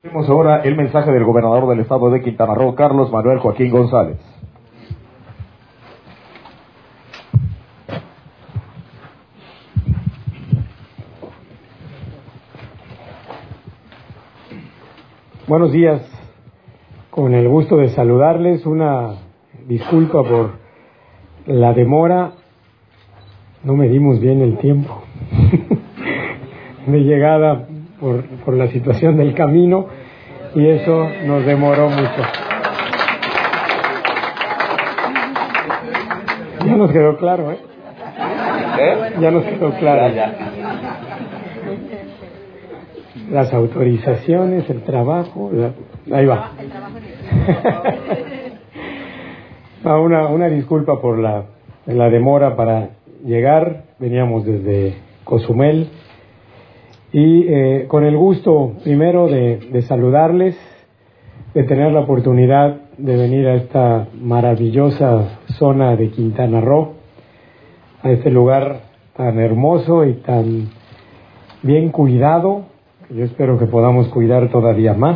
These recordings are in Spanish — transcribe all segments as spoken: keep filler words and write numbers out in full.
Tenemos ahora el mensaje del gobernador del estado de Quintana Roo, Carlos Manuel Joaquín González. Buenos días, con el gusto de saludarles. Una disculpa por la demora, no medimos bien el tiempo de llegada por, por la situación del camino y eso nos demoró mucho. Ya nos quedó claro, ¿eh? ¿Eh? Ya nos quedó claro. Ya, ya. Las autorizaciones, el trabajo, la... ahí va. Ah, una, una disculpa por la, la demora para llegar. Veníamos desde Cozumel y eh, con el gusto primero de, de saludarles, de tener la oportunidad de venir a esta maravillosa zona de Quintana Roo, a este lugar tan hermoso y tan bien cuidado. Yo espero que podamos cuidar todavía más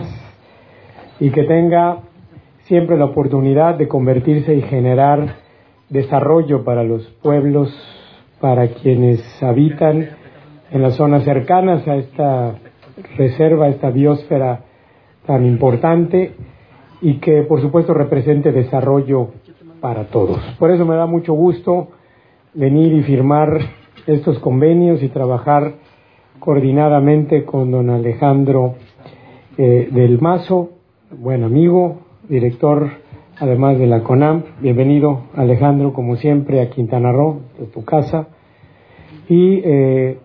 y que tenga siempre la oportunidad de convertirse y generar desarrollo para los pueblos, para quienes habitan en las zonas cercanas a esta reserva, a esta biosfera tan importante y que por supuesto represente desarrollo para todos. Por eso me da mucho gusto venir y firmar estos convenios y trabajar coordinadamente con don Alejandro eh, del Mazo, buen amigo, director además de la CONAMP. Bienvenido, Alejandro, como siempre a Quintana Roo, de tu casa. Y eh,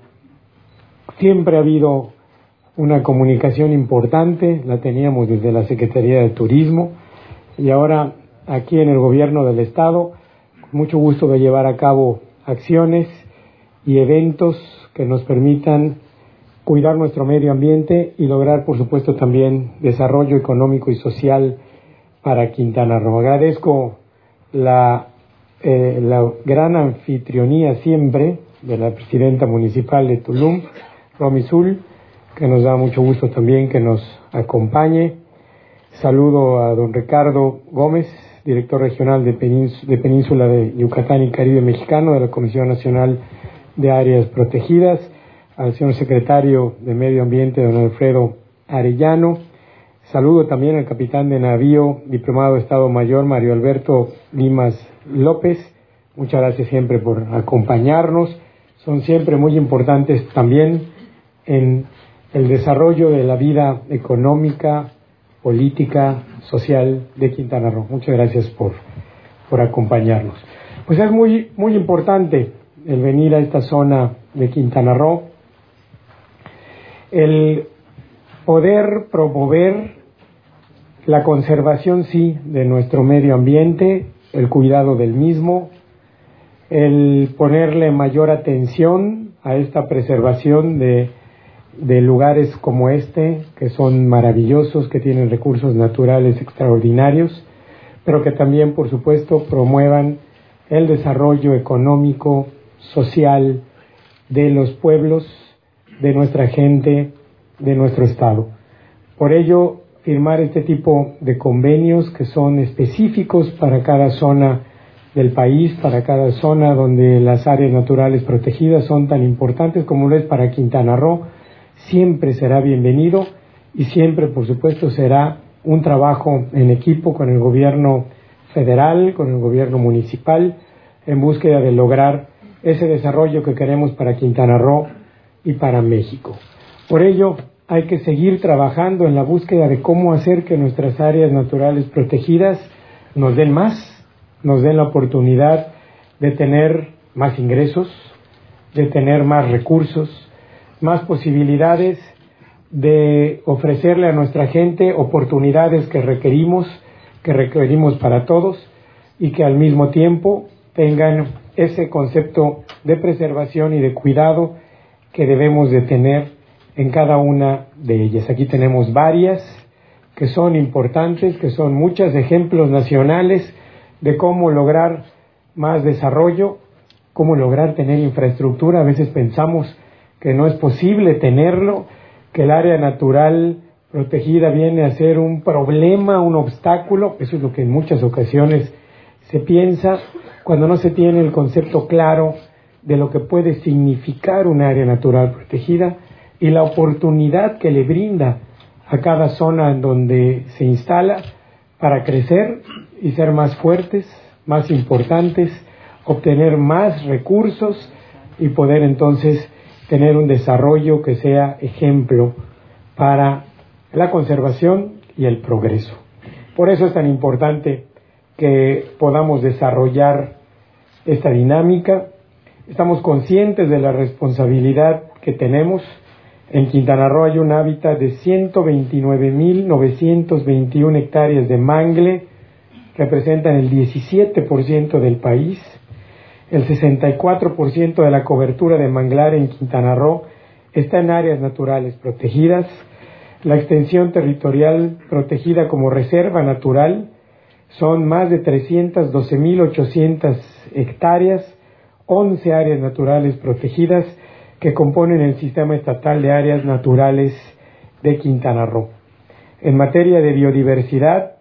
siempre ha habido una comunicación importante, la teníamos desde la Secretaría de Turismo y ahora aquí en el gobierno del estado, con mucho gusto de llevar a cabo acciones y eventos que nos permitan cuidar nuestro medio ambiente y lograr, por supuesto, también desarrollo económico y social para Quintana Roo. Agradezco la, eh, la gran anfitrionía siempre de la presidenta municipal de Tulum, Romy Zul, que nos da mucho gusto también que nos acompañe. Saludo a don Ricardo Gómez, director regional de, Penins- de Península de Yucatán y Caribe Mexicano de la Comisión Nacional de Áreas Protegidas, al señor secretario de Medio Ambiente, don Alfredo Arellano. Saludo también al capitán de navío, diplomado de Estado Mayor, Mario Alberto Limas López. Muchas gracias siempre por acompañarnos. Son siempre muy importantes también en el desarrollo de la vida económica, política, social de Quintana Roo. Muchas gracias por, por acompañarnos. Pues es muy, muy importante el venir a esta zona de Quintana Roo, el poder promover la conservación, sí, de nuestro medio ambiente, el cuidado del mismo, el ponerle mayor atención a esta preservación de, de lugares como este, que son maravillosos, que tienen recursos naturales extraordinarios, pero que también, por supuesto, promuevan el desarrollo económico, social de los pueblos, de nuestra gente, de nuestro estado. Por ello, firmar este tipo de convenios que son específicos para cada zona del país, para cada zona donde las áreas naturales protegidas son tan importantes como lo es para Quintana Roo, siempre será bienvenido y siempre, por supuesto, será un trabajo en equipo con el gobierno federal, con el gobierno municipal, en búsqueda de lograr ese desarrollo que queremos para Quintana Roo y para México. Por ello, hay que seguir trabajando en la búsqueda de cómo hacer que nuestras áreas naturales protegidas nos den más, nos den la oportunidad de tener más ingresos, de tener más recursos, más posibilidades de ofrecerle a nuestra gente oportunidades que requerimos, que requerimos para todos y que al mismo tiempo tengan ese concepto de preservación y de cuidado que debemos de tener en cada una de ellas. Aquí tenemos varias que son importantes, que son muchos ejemplos nacionales de cómo lograr más desarrollo, cómo lograr tener infraestructura. A veces pensamos que no es posible tenerlo, que el área natural protegida viene a ser un problema, un obstáculo. Eso es lo que en muchas ocasiones se piensa cuando no se tiene el concepto claro de lo que puede significar un área natural protegida y la oportunidad que le brinda a cada zona en donde se instala para crecer y ser más fuertes, más importantes, obtener más recursos y poder entonces tener un desarrollo que sea ejemplo para la conservación y el progreso. Por eso es tan importante que podamos desarrollar esta dinámica. Estamos conscientes de la responsabilidad que tenemos. En Quintana Roo hay un hábitat de ciento veintinueve mil novecientos veintiuna hectáreas de mangle, representan el diecisiete por ciento del país. El sesenta y cuatro por ciento de la cobertura de manglar en Quintana Roo está en áreas naturales protegidas. La extensión territorial protegida como reserva natural son más de trescientas doce mil ochocientas hectáreas, once áreas naturales protegidas que componen el Sistema Estatal de Áreas Naturales de Quintana Roo. En materia de biodiversidad,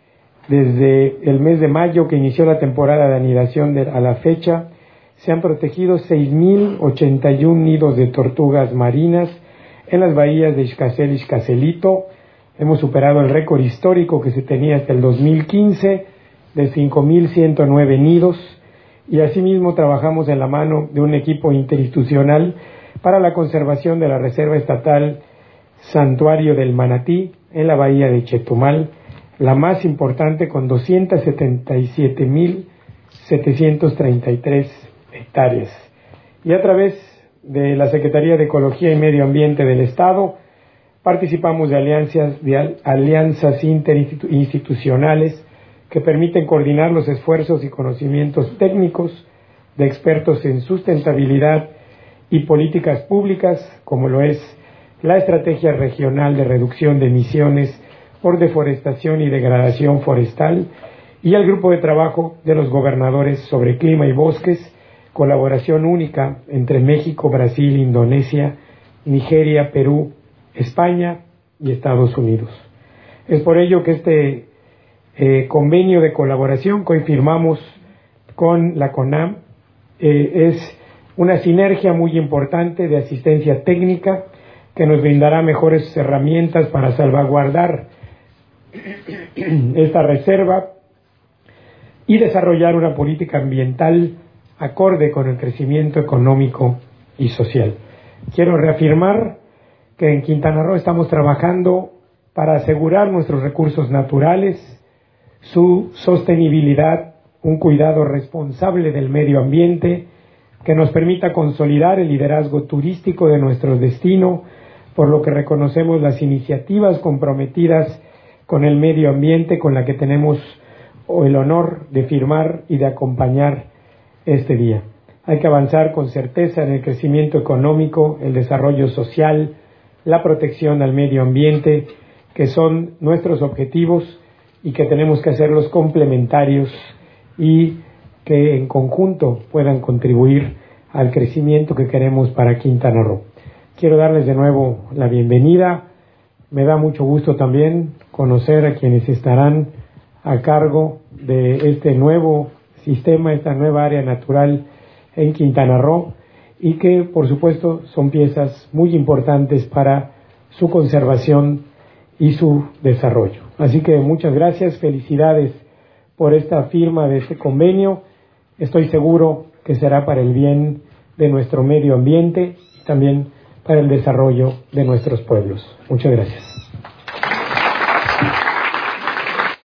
desde el mes de mayo que inició la temporada de anidación de, a la fecha, se han protegido seis mil ochenta y uno nidos de tortugas marinas en las bahías de Xcacel y Xcacelito. Hemos superado el récord histórico que se tenía hasta el dos mil quince de cinco mil ciento nueve nidos, y asimismo trabajamos en la mano de un equipo interinstitucional para la conservación de la Reserva Estatal Santuario del Manatí en la bahía de Chetumal, la más importante, con doscientas setenta y siete mil setecientos treinta y tres hectáreas. Y a través de la Secretaría de Ecología y Medio Ambiente del Estado participamos de alianzas, de alianzas interinstitucionales que permiten coordinar los esfuerzos y conocimientos técnicos de expertos en sustentabilidad y políticas públicas, como lo es la Estrategia Regional de Reducción de Emisiones por Deforestación y Degradación Forestal y el Grupo de Trabajo de los Gobernadores sobre Clima y Bosques, colaboración única entre México, Brasil, Indonesia, Nigeria, Perú, España y Estados Unidos. Es por ello que este eh, convenio de colaboración que hoy firmamos con la CONAM eh, es una sinergia muy importante de asistencia técnica que nos brindará mejores herramientas para salvaguardar esta reserva y desarrollar una política ambiental acorde con el crecimiento económico y social. Quiero reafirmar que en Quintana Roo estamos trabajando para asegurar nuestros recursos naturales, su sostenibilidad, un cuidado responsable del medio ambiente que nos permita consolidar el liderazgo turístico de nuestro destino, por lo que reconocemos las iniciativas comprometidas con el medio ambiente con la que tenemos el honor de firmar y de acompañar este día. Hay que avanzar con certeza en el crecimiento económico, el desarrollo social, la protección al medio ambiente, que son nuestros objetivos y que tenemos que hacerlos complementarios y que en conjunto puedan contribuir al crecimiento que queremos para Quintana Roo. Quiero darles de nuevo la bienvenida. Me da mucho gusto también conocer a quienes estarán a cargo de este nuevo sistema, esta nueva área natural en Quintana Roo, y que por supuesto son piezas muy importantes para su conservación y su desarrollo. Así que muchas gracias, felicidades por esta firma de este convenio. Estoy seguro que será para el bien de nuestro medio ambiente y también para el desarrollo de nuestros pueblos. Muchas gracias.